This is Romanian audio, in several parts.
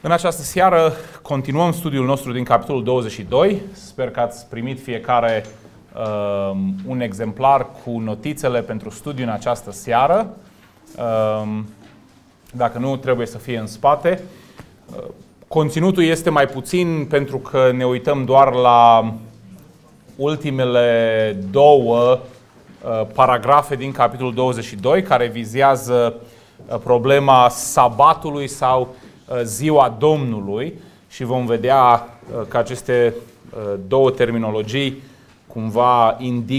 În această seară continuăm studiul nostru din capitolul 22. Sper că ați primit fiecare un exemplar cu notițele pentru studiu în această seară. Dacă nu, trebuie să fie în spate. Conținutul este mai puțin pentru că ne uităm doar la ultimele două paragrafe din capitolul 22 care vizează problema sabatului sau ziua Domnului și vom vedea că aceste două terminologii cumva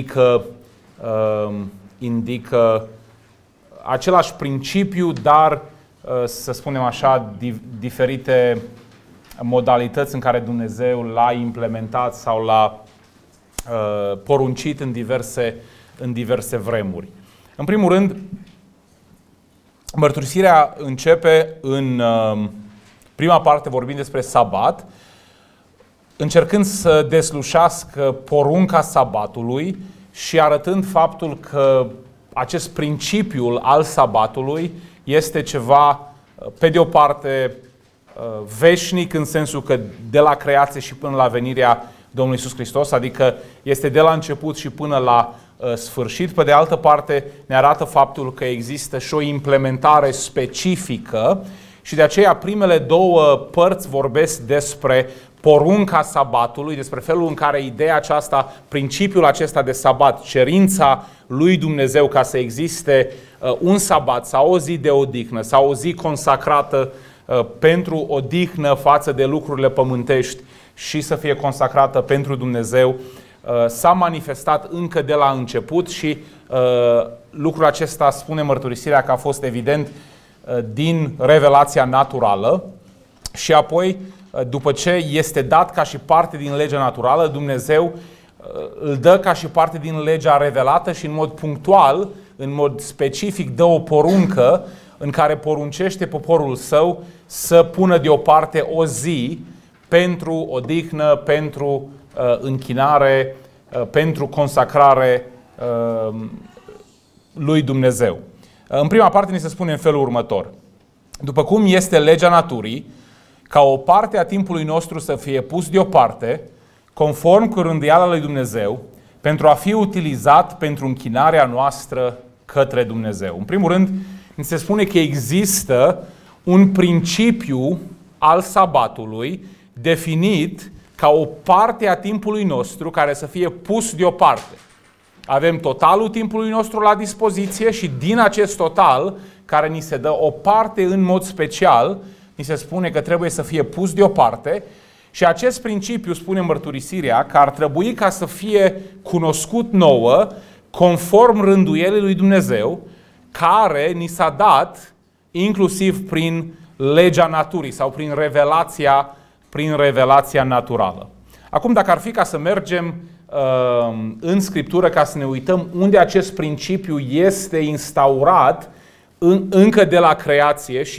indică același principiu, dar, să spunem așa, diferite modalități în care Dumnezeu l-a implementat sau l-a poruncit în diverse vremuri. În primul rând, mărturisirea începe în prima parte vorbind despre sabat, încercând să deslușească porunca sabatului și arătând faptul că acest principiu al sabatului este ceva, pe de o parte, veșnic, în sensul că de la creație și până la venirea Domnului Iisus Hristos, adică este de la început și până la sfârșit. Pe de altă parte, ne arată faptul că există și o implementare specifică și de aceea primele două părți vorbesc despre porunca sabatului, despre felul în care ideea aceasta, principiul acesta de sabat, cerința lui Dumnezeu ca să existe un sabat sau o zi de odihnă sau o zi consacrată pentru odihnă față de lucrurile pământești și să fie consacrată pentru Dumnezeu, s-a manifestat încă de la început și lucrul acesta, spune mărturisirea, că a fost evident din revelația naturală și apoi, după ce este dat ca și parte din legea naturală, Dumnezeu îl dă ca și parte din legea revelată și în mod punctual, în mod specific, dă o poruncă în care poruncește poporul său să pună deoparte o zi pentru odihnă, pentru închinare, pentru consacrare lui Dumnezeu. În prima parte ni se spune în felul următor: după cum este legea naturii, ca o parte a timpului nostru să fie pus deoparte, conform cu rânduiala lui Dumnezeu, pentru a fi utilizat pentru închinarea noastră către Dumnezeu. În primul rând, ni se spune că există un principiu al sabatului definit ca o parte a timpului nostru care să fie pus deoparte. Avem totalul timpului nostru la dispoziție și din acest total, care ni se dă o parte în mod special, ni se spune că trebuie să fie pus deoparte și acest principiu, spune mărturisirea, că ar trebui ca să fie cunoscut nouă, conform rânduielii lui Dumnezeu, care ni s-a dat inclusiv prin legea naturii sau prin revelația naturală. Acum, dacă ar fi ca să mergem în Scriptură, ca să ne uităm unde acest principiu este instaurat încă de la creație și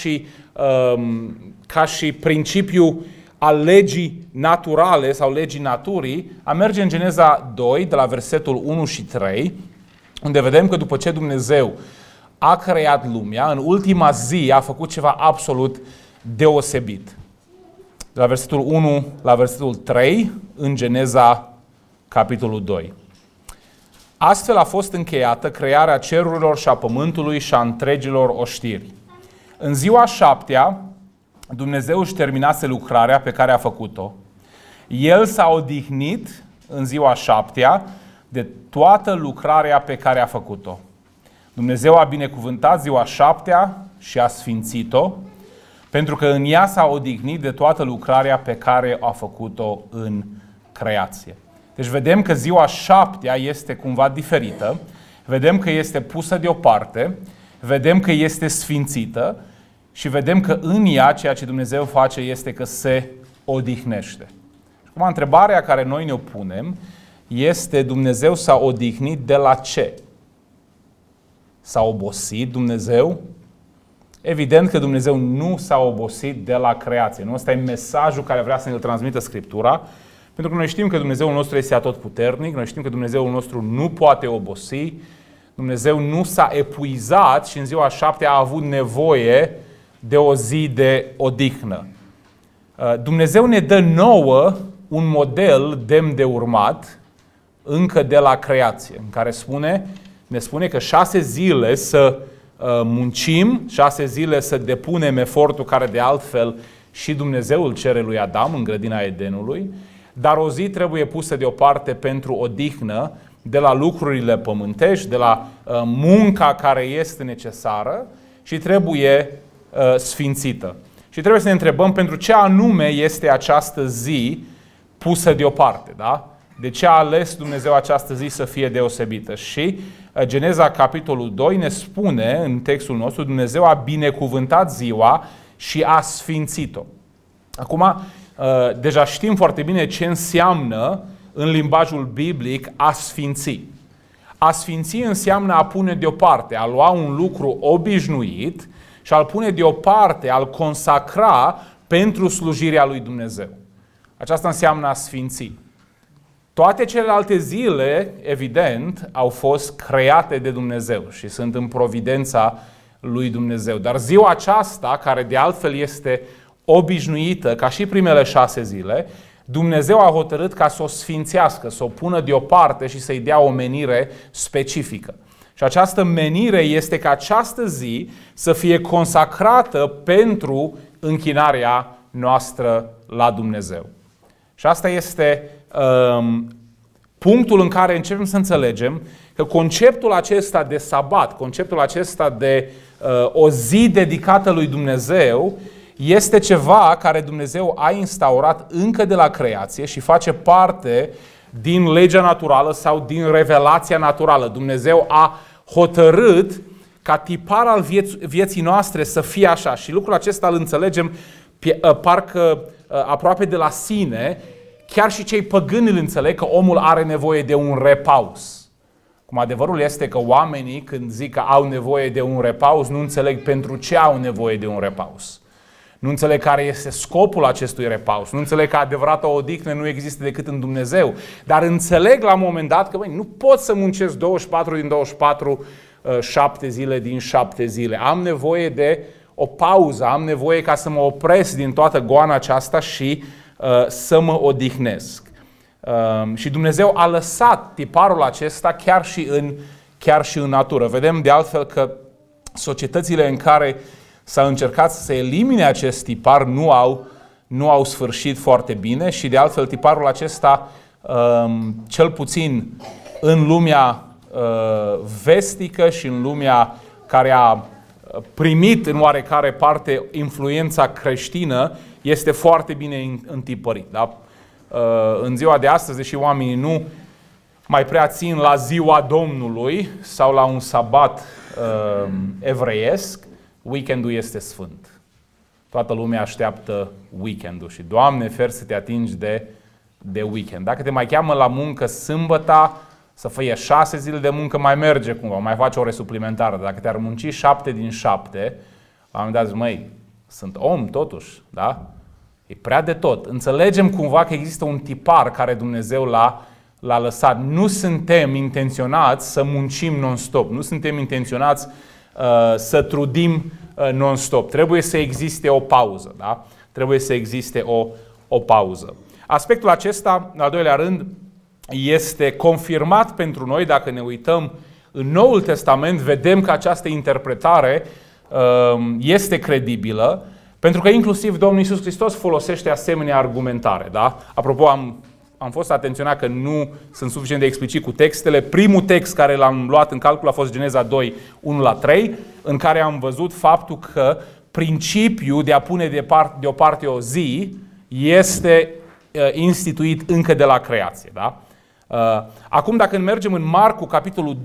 ca și principiu al legii naturale sau legii naturii, a merge în Geneza 2, de la versetul 1 și 3, unde vedem că după ce Dumnezeu a creat lumea, în ultima zi a făcut ceva absolut deosebit. De la versetul 1 la versetul 3, în Geneza capitolul 2. Astfel a fost încheiată crearea cerurilor și a pământului și a întregilor oștiri. În ziua 7-a, Dumnezeu își terminase lucrarea pe care a făcut-o. El s-a odihnit în ziua 7-a de toată lucrarea pe care a făcut-o. Dumnezeu a binecuvântat ziua 7-a și a sfințit-o, pentru că în ea s-a odihnit de toată lucrarea pe care a făcut-o în creație. Deci vedem că ziua 7-a este cumva diferită, vedem că este pusă deoparte, vedem că este sfințită și vedem că în ea ceea ce Dumnezeu face este că se odihnește. Acum, întrebarea care noi ne-o punem este: Dumnezeu s-a odihnit de la ce? S-a obosit Dumnezeu? Evident că Dumnezeu nu s-a obosit de la creație. Nu? Ăsta e mesajul care vrea să ne-l transmită Scriptura. Pentru că noi știm că Dumnezeul nostru este atotputernic, noi știm că Dumnezeul nostru nu poate obosi, Dumnezeu nu s-a epuizat și în ziua 7-a a avut nevoie de o zi de odihnă. Dumnezeu ne dă nouă un model demn de urmat încă de la creație, în care ne spune că 6 zile să muncim, 6 zile să depunem efortul care de altfel și Dumnezeu îl cere lui Adam în grădina Edenului, dar o zi trebuie pusă deoparte pentru odihnă de la lucrurile pământești, de la munca care este necesară și trebuie sfințită. Și trebuie să ne întrebăm pentru ce anume este această zi pusă deoparte, da? De ce a ales Dumnezeu această zi să fie deosebită? Și Geneza, capitolul 2, ne spune în textul nostru, Dumnezeu a binecuvântat ziua și a sfințit-o. Acum, deja știm foarte bine ce înseamnă în limbajul biblic a sfinți. A sfinți înseamnă a pune deoparte, a lua un lucru obișnuit și a-l pune deoparte, a-l consacra pentru slujirea lui Dumnezeu. Aceasta înseamnă a sfinți. Toate celelalte zile, evident, au fost create de Dumnezeu și sunt în providența lui Dumnezeu. Dar ziua aceasta, care de altfel este obișnuită, ca și primele 6 zile, Dumnezeu a hotărât ca să o sfințească, să o pună deoparte și să-i dea o menire specifică. Și această menire este ca această zi să fie consacrată pentru închinarea noastră la Dumnezeu. Și asta este punctul în care începem să înțelegem că conceptul acesta de sabat, conceptul acesta de o zi dedicată lui Dumnezeu, este ceva care Dumnezeu a instaurat încă de la creație și face parte din legea naturală sau din revelația naturală. Dumnezeu a hotărât ca tipar al vieții noastre să fie așa. Și lucrul acesta îl înțelegem parcă aproape de la sine. Chiar și cei păgâni îl înțeleg că omul are nevoie de un repaus. Cum adevărul este că oamenii, când zic că au nevoie de un repaus, nu înțeleg pentru ce au nevoie de un repaus. Nu înțeleg care este scopul acestui repaus. Nu înțeleg că adevărata odihnă nu există decât în Dumnezeu. Dar înțeleg la un moment dat că nu pot să muncesc 24 din 24, 7 zile din 7 zile. Am nevoie de o pauză, am nevoie ca să mă opresc din toată goana aceasta și să mă odihnesc. Și Dumnezeu a lăsat tiparul acesta chiar și în natură. Vedem de altfel că societățile în care s-a încercat să se elimine acest tipar nu au sfârșit foarte bine și de altfel tiparul acesta, cel puțin în lumea vestică și în lumea care a primit în oarecare parte influența creștină, este foarte bine întipărit. Da? În ziua de astăzi, deși oamenii nu mai prea țin la ziua Domnului sau la un sabat evreiesc, weekendul este sfânt. Toată lumea așteaptă weekendul și Doamne, fer să te atingi de weekend. Dacă te mai cheamă la muncă sâmbăta, să fie 6 zile de muncă, mai merge cumva, mai faci ore suplimentară. Dacă te-ar munci 7 din 7, la un moment dat zici, măi, sunt om totuși, da? E prea de tot. Înțelegem cumva că există un tipar care Dumnezeu l-a lăsat. Nu suntem intenționați să muncim non-stop. Nu suntem intenționați să trudim non-stop. Trebuie să existe o pauză. Da? Trebuie să existe o pauză. Aspectul acesta, în al doilea rând, este confirmat pentru noi. Dacă ne uităm în Noul Testament, vedem că această interpretare este credibilă, pentru că inclusiv Domnul Iisus Hristos folosește asemenea argumentare. Da? Apropo, am fost atenționat că nu sunt suficient de explicit cu textele. Primul text care l-am luat în calcul a fost Geneza 2, 1-3, în care am văzut faptul că principiul de a pune deoparte o zi este instituit încă de la creație. Da? Acum, dacă mergem în Marcu, capitolul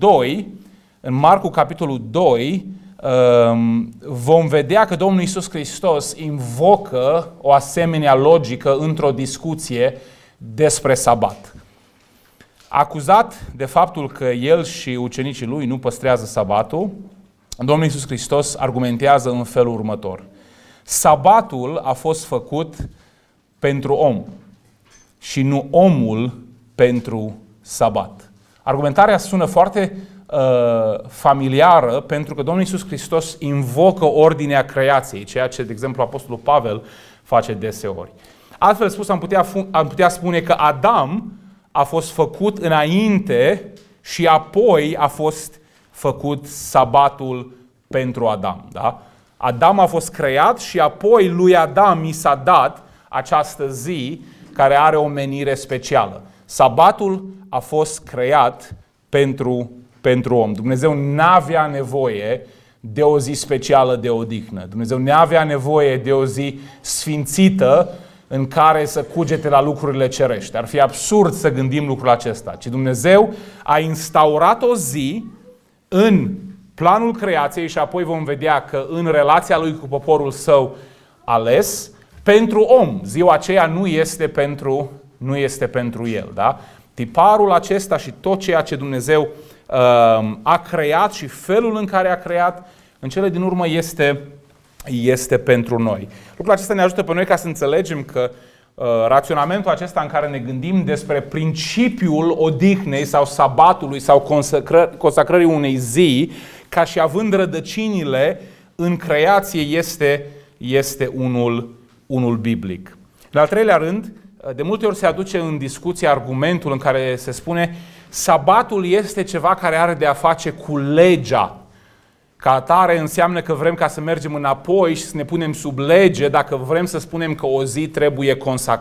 2, vom vedea că Domnul Iisus Hristos invocă o asemenea logică într-o discuție despre sabat. Acuzat de faptul că el și ucenicii lui nu păstrează sabatul, Domnul Iisus Hristos argumentează în felul următor. Sabatul a fost făcut pentru om și nu omul pentru sabat. Argumentarea sună foarte familiară pentru că Domnul Iisus Hristos invocă ordinea creației, ceea ce, de exemplu, Apostolul Pavel face deseori. Altfel spus, am putea spune că Adam a fost făcut înainte și apoi a fost făcut sabatul pentru Adam. Da? Adam a fost creat și apoi lui Adam i s-a dat această zi care are o menire specială. Sabatul a fost creat pentru om. Dumnezeu n-avea nevoie de o zi specială de odihnă. Dumnezeu n-avea nevoie de o zi sfințită în care să cugete la lucrurile cerești. Ar fi absurd să gândim lucrul acesta. Ci Dumnezeu a instaurat o zi în planul creației și apoi vom vedea că în relația Lui cu poporul Său ales, pentru om. Ziua aceea nu este pentru el. Da? Tiparul acesta și tot ceea ce Dumnezeu a creat și felul în care a creat, în cele din urmă este pentru noi. Lucrul acesta ne ajută pe noi ca să înțelegem că raționamentul acesta în care ne gândim despre principiul odihnei sau sabatului sau consacrării unei zi, ca și având rădăcinile în creație, este unul biblic. În al treilea rând, de multe ori se aduce în discuție argumentul în care se spune sabatul este ceva care are de a face cu legea. Ca atare înseamnă că vrem ca să mergem înapoi și să ne punem sub lege dacă vrem să spunem că o zi trebuie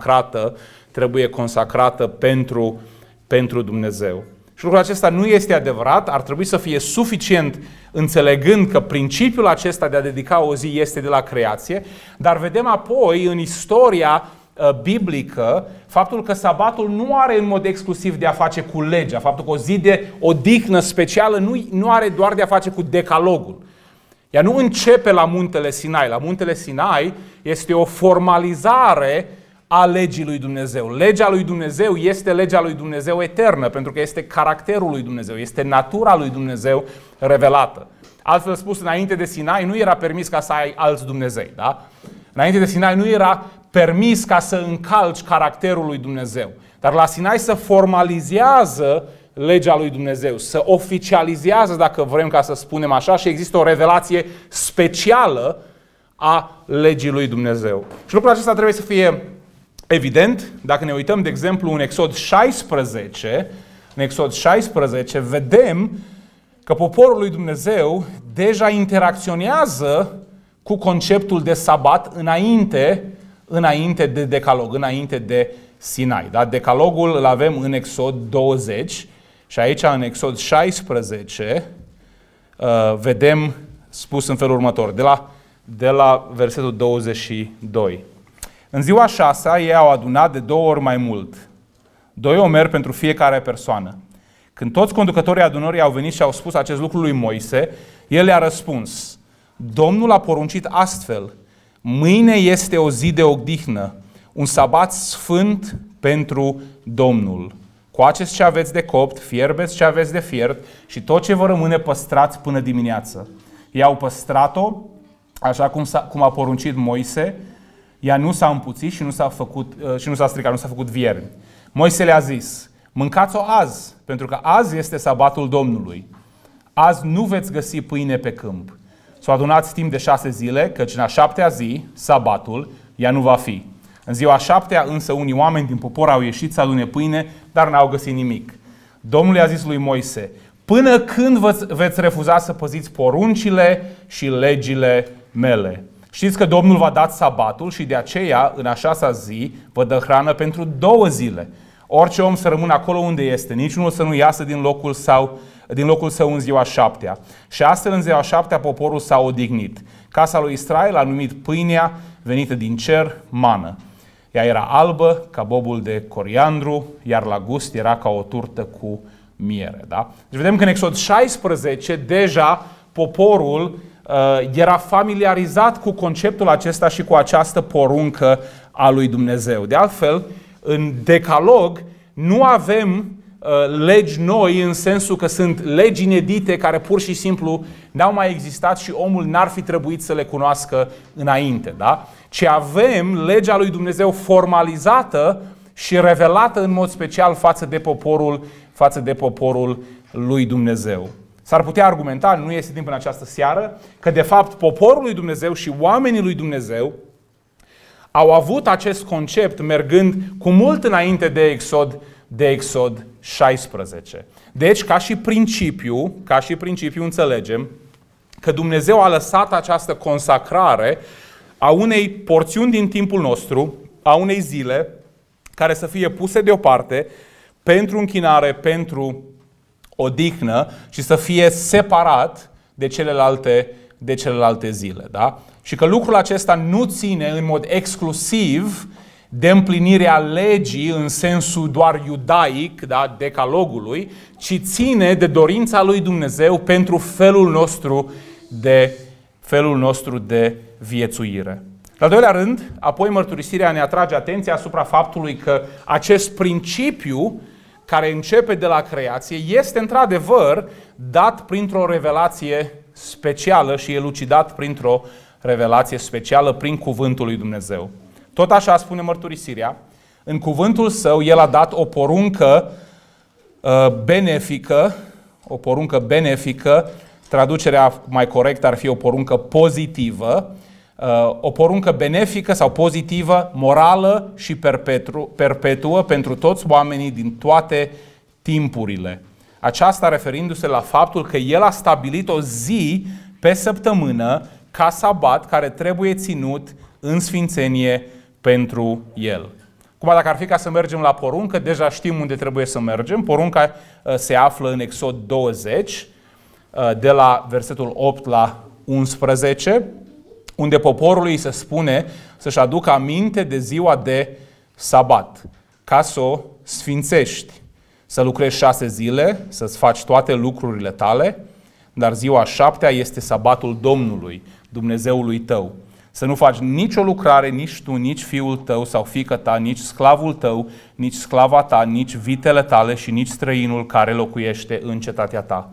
consacrată pentru Dumnezeu. Și lucrul acesta nu este adevărat, ar trebui să fie suficient înțelegând că principiul acesta de a dedica o zi este de la creație, dar vedem apoi în istoria biblică faptul că sabatul nu are în mod exclusiv de a face cu legea, faptul că o zi de odihnă specială nu are doar de a face cu decalogul. Ea nu începe la muntele Sinai. La muntele Sinai este o formalizare a legii lui Dumnezeu. Legea lui Dumnezeu este legea lui Dumnezeu eternă, pentru că este caracterul lui Dumnezeu, este natura lui Dumnezeu revelată. Altfel spus, înainte de Sinai nu era permis ca să ai alți Dumnezei. Da? Înainte de Sinai nu era permis ca să încalci caracterul lui Dumnezeu. Dar la Sinai se formalizează legea lui Dumnezeu, se oficializează, dacă vrem ca să spunem așa, și există o revelație specială a legii lui Dumnezeu. Și lucrul acesta trebuie să fie evident. Dacă ne uităm, de exemplu, în Exod 16, vedem că poporul lui Dumnezeu deja interacționează cu conceptul de sabat înainte de decalog, înainte de Sinai. Da? Decalogul îl avem în Exod 20 și aici în Exod 16 vedem spus în felul următor, de la versetul 22. În ziua 6-a ei au adunat de 2 ori mai mult, 2 omeri pentru fiecare persoană. Când toți conducătorii adunării au venit și au spus acest lucru lui Moise, el le-a răspuns: Domnul a poruncit astfel: mâine este o zi de odihnă, un sabat sfânt pentru Domnul. Coaceți ce aveți de copt, fierbeți ce aveți de fiert și tot ce vă rămâne păstrați până dimineață. Ei au păstrat-o, așa cum a poruncit Moise. Ea nu s-a împuțit și nu s-a stricat, nu s-a făcut viermi. Moise le-a zis: mâncați-o azi, pentru că azi este sabatul Domnului. Azi nu veți găsi pâine pe câmp. S-o adunați timp de 6 zile, căci în a 7-a zi, sabatul, ea nu va fi. În ziua 7-a însă unii oameni din popor au ieșit să adune pâine, dar n-au găsit nimic. Domnul i-a zis lui Moise: până când veți refuza să păziți poruncile și legile mele? Știți că Domnul v-a dat sabatul și de aceea, în a 6-a zi, vă dă hrană pentru 2 zile. Orice om să rămână acolo unde este, niciunul să nu iasă din locul său în ziua 7-a. Și astfel în ziua 7-a poporul s-a odihnit. Casa lui Israel a numit pâinea venită din cer mană. Ea era albă ca bobul de coriandru, iar la gust era ca o turtă cu miere. Da? Deci vedem că în Exod 16 deja poporul era familiarizat cu conceptul acesta și cu această poruncă a lui Dumnezeu. De altfel, în Decalog nu avem legi noi în sensul că sunt legi inedite care pur și simplu n-au mai existat și omul n-ar fi trebuit să le cunoască înainte. Da? Ci avem legea lui Dumnezeu formalizată și revelată în mod special față de poporul lui Dumnezeu. S-ar putea argumenta, nu este timp în această seară, că de fapt poporul lui Dumnezeu și oamenii lui Dumnezeu au avut acest concept mergând cu mult înainte de Exod 16. Deci, ca și principiu înțelegem că Dumnezeu a lăsat această consacrare a unei porțiuni din timpul nostru, a unei zile, care să fie puse deoparte pentru închinare, pentru odihnă și să fie separat de celelalte zile. Da? Și că lucrul acesta nu ține în mod exclusiv de împlinirea legii în sensul doar iudaic, da, decalogului, ci ține de dorința lui Dumnezeu pentru felul nostru de viețuire. În al doilea rând, apoi mărturisirea ne atrage atenția asupra faptului că acest principiu care începe de la creație este într-adevăr dat printr-o revelație specială și elucidat printr-o revelație specială prin cuvântul lui Dumnezeu. Tot așa spune mărturisirea, în cuvântul său el a dat o poruncă benefică, traducerea mai corectă ar fi o poruncă pozitivă, o poruncă benefică sau pozitivă, morală și perpetuă pentru toți oamenii din toate timpurile. Aceasta referindu-se la faptul că el a stabilit o zi pe săptămână ca sabat care trebuie ținut în sfințenie pentru el. Cum dacă ar fi ca să mergem la poruncă, deja știm unde trebuie să mergem. Porunca se află în Exod 20, de la versetul 8 la 11, unde poporului se spune să-și aducă aminte de ziua de sabat, ca să o sfințești, să lucrezi 6 zile, să-ți faci toate lucrurile tale, dar ziua 7-a este sabatul Domnului, Dumnezeului tău. Să nu faci nicio lucrare, nici tu, nici fiul tău sau fiica ta, nici sclavul tău, nici sclava ta, nici vitele tale și nici străinul care locuiește în cetatea ta.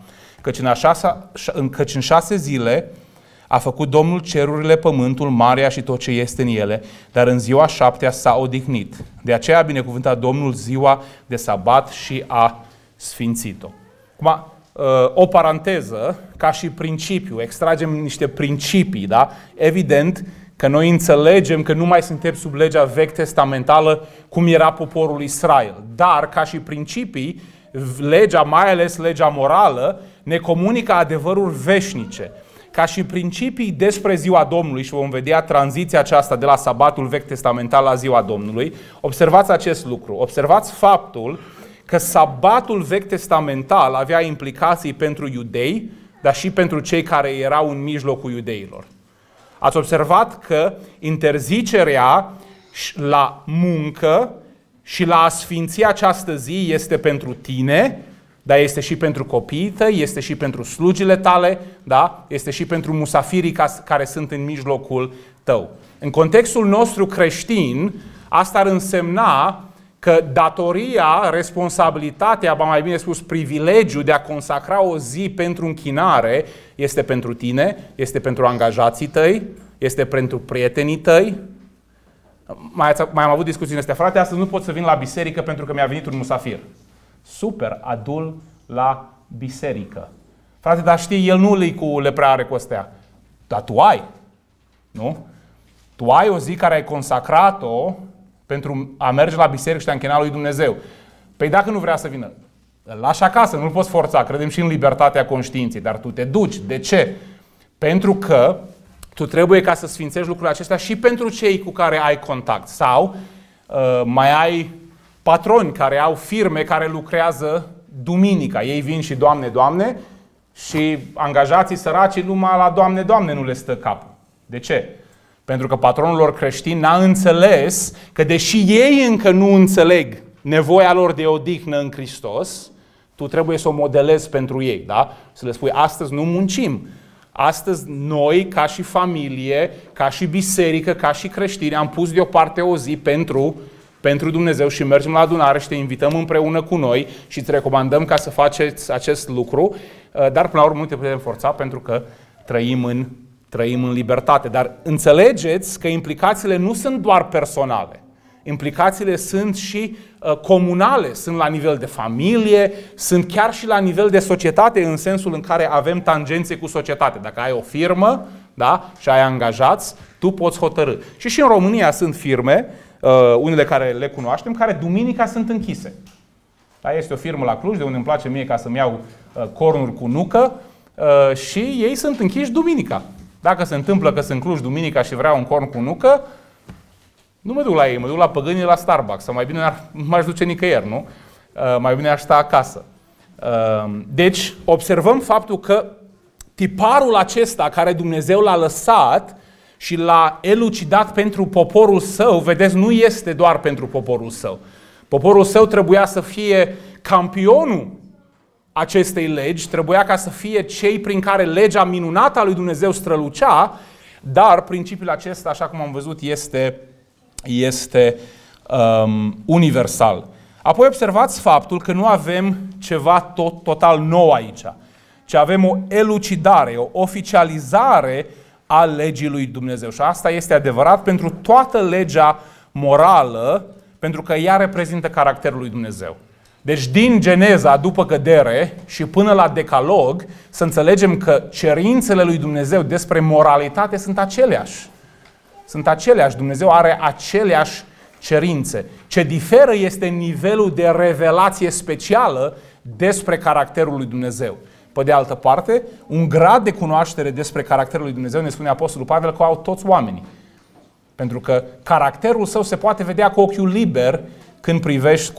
Căci în 6 zile a făcut Domnul cerurile, pământul, marea și tot ce este în ele, dar în ziua 7-a s-a odihnit. De aceea a binecuvântat Domnul ziua de sabat și a sfințit-o. Acum, o paranteză, ca și principiu, extragem niște principii, da? Evident că noi înțelegem că nu mai suntem sub legea vechi testamentală cum era poporul Israel. Dar, ca și principii, legea, mai ales legea morală, ne comunică adevăruri veșnice. Ca și principii despre ziua Domnului, și vom vedea tranziția aceasta de la sabatul vechi testamental la ziua Domnului, observați acest lucru. Observați faptul că sabatul vechi testamental avea implicații pentru iudei, dar și pentru cei care erau în mijlocul iudeilor. Ați observat că interzicerea la muncă și la a sfinți această zi este pentru tine, dar este și pentru copiii tăi, este și pentru slugile tale, da? Este și pentru musafirii care sunt în mijlocul tău. În contextul nostru creștin, asta ar însemna că datoria, responsabilitatea, mai bine spus privilegiul de a consacra o zi pentru închinare este pentru tine, este pentru angajații tăi, este pentru prietenii tăi. Mai am avut discuții în astea, frate, astăzi nu pot să vin la biserică pentru că mi-a venit un musafir. Super, adu-l la biserică. Frate, dar știi, el nu-i cu le prea are cu astea. Dar tu ai, nu? Tu ai o zi care ai consacrat-o pentru a merge la biserică și te-a închinat lui Dumnezeu. Păi dacă nu vrea să vină, îl lași acasă, nu-l poți forța. Credem și în libertatea conștiinței, dar tu te duci. De ce? Pentru că tu trebuie ca să sfințești lucrurile acestea și pentru cei cu care ai contact. Sau mai ai patroni care au firme care lucrează duminica. Ei vin și Doamne, Doamne, și angajații săraci numai la Doamne, Doamne nu le stă capul. De ce? Pentru că patronul lor creștin n-a înțeles că deși ei încă nu înțeleg nevoia lor de odihnă în Hristos, tu trebuie să o modelezi pentru ei, da? Să le spui, astăzi nu muncim. Astăzi noi, ca și familie, ca și biserică, ca și creștini, am pus deoparte o zi pentru Dumnezeu și mergem la adunare și te invităm împreună cu noi și îți recomandăm ca să faceți acest lucru, dar până la urmă nu te putem forța pentru că trăim în libertate. Dar înțelegeți că implicațiile nu sunt doar personale. Implicațiile sunt și comunale, sunt la nivel de familie, sunt chiar și la nivel de societate, în sensul în care avem tangențe cu societatea. Dacă ai o firmă, da, și ai angajați, Tu poți hotărâ. Și în România sunt firme, unele care le cunoaștem, care duminica sunt închise. Da, este o firmă la Cluj, de unde îmi place mie ca să-mi iau cornuri cu nucă și ei sunt închiși duminica. Dacă se întâmplă că sunt Cluj duminica și vreau un corn cu nucă, nu mă duc la ei, mă duc la păgânii la Starbucks. Sau mai bine m-aș duce nicăieri, nu? Mai bine aș sta acasă. Deci, observăm faptul că tiparul acesta care Dumnezeu l-a lăsat și l-a elucidat pentru poporul său, vedeți, nu este doar pentru poporul său. Poporul său trebuia să fie campionul acestei legi, trebuia ca să fie cei prin care legea minunată a lui Dumnezeu strălucea, dar principiul acesta, așa cum am văzut, este universal. Apoi observați faptul că nu avem ceva total nou aici, ci avem o elucidare, o oficializare a legii lui Dumnezeu. Și asta este adevărat pentru toată legea morală, pentru că ea reprezintă caracterul lui Dumnezeu. Deci din Geneza, după cădere și până la Decalog, să înțelegem că cerințele lui Dumnezeu despre moralitate sunt aceleași. Sunt aceleași. Dumnezeu are aceleași cerințe. Ce diferă este nivelul de revelație specială despre caracterul lui Dumnezeu. Pe de altă parte, un grad de cunoaștere despre caracterul lui Dumnezeu, ne spune Apostolul Pavel, că au toți oamenii. Pentru că caracterul său se poate vedea cu ochiul liber când privești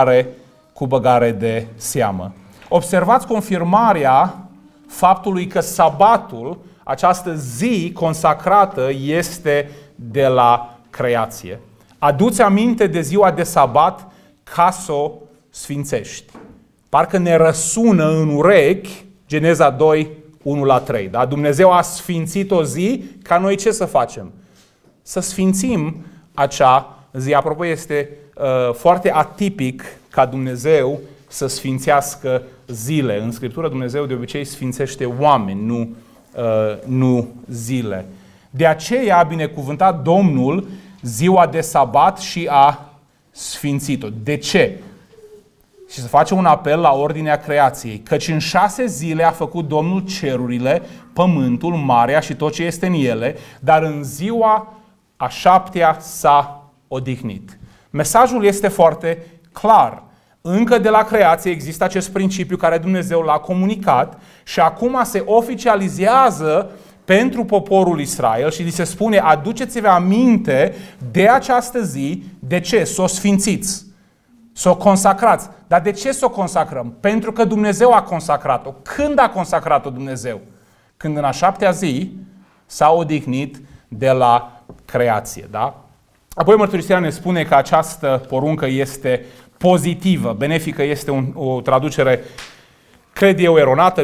cu băgare de seamă. Observați confirmarea faptului că sabatul, această zi consacrată, este de la creație. Adu-ți aminte de ziua de sabat ca să o sfințești. Parcă ne răsună în urechi Geneza 2, 1-3. Da? Dumnezeu a sfințit o zi, ca noi ce să facem? Să sfințim acea zi. Apropo, este foarte atipic ca Dumnezeu să sfințească zile. În Scriptură Dumnezeu de obicei sfințește oameni, nu zile. De aceea a binecuvântat Domnul ziua de sabat și a sfințit-o. De ce? Și să facem un apel la ordinea creației. Căci în 6 zile a făcut Domnul cerurile, pământul, marea și tot ce este în ele, dar în ziua a 7-a s-a odihnit. Mesajul este foarte clar. Încă de la creație există acest principiu care Dumnezeu l-a comunicat și acum se oficializează pentru poporul Israel și li se spune: aduceți-vă aminte de această zi. De ce? Să o sfințiți, să o consacrați. Dar de ce să o consacrăm? Pentru că Dumnezeu a consacrat-o. Când a consacrat-o Dumnezeu? Când în a 7-a zi s-a odihnit de la creație. Da? Apoi mărturisirea ne spune că această poruncă este pozitivă, benefică. Este o traducere, cred eu, eronată.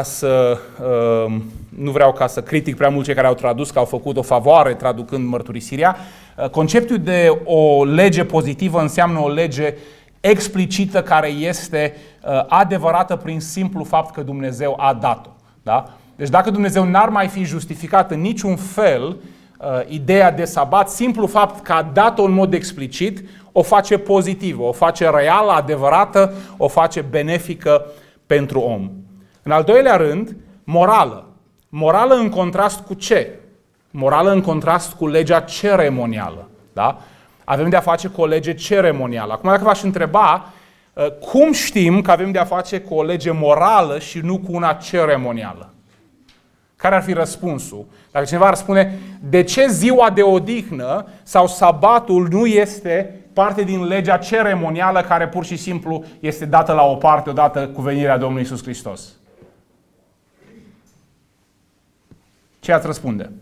Nu vreau ca să critic prea mult cei care au tradus, că au făcut o favoare traducând mărturisirea. Conceptul de o lege pozitivă înseamnă o lege explicită care este adevărată prin simplu fapt că Dumnezeu a dat-o. Da? Deci dacă Dumnezeu n-ar mai fi justificat în niciun fel ideea de sabat, simplu fapt că a dat-o în mod explicit, o face pozitivă, o face reală, adevărată, o face benefică pentru om. În al doilea rând, morală. Morală în contrast cu ce? Morală în contrast cu legea ceremonială. Da? Avem de-a face cu o lege ceremonială. Acum, dacă v-aș întreba, cum știm că avem de-a face cu o lege morală și nu cu una ceremonială? Care ar fi răspunsul? Dacă cineva ar spune, de ce ziua de odihnă sau sabatul nu este parte din legea ceremonială care pur și simplu este dată la o parte odată cu venirea Domnului Iisus Hristos? Ce ați răspunde?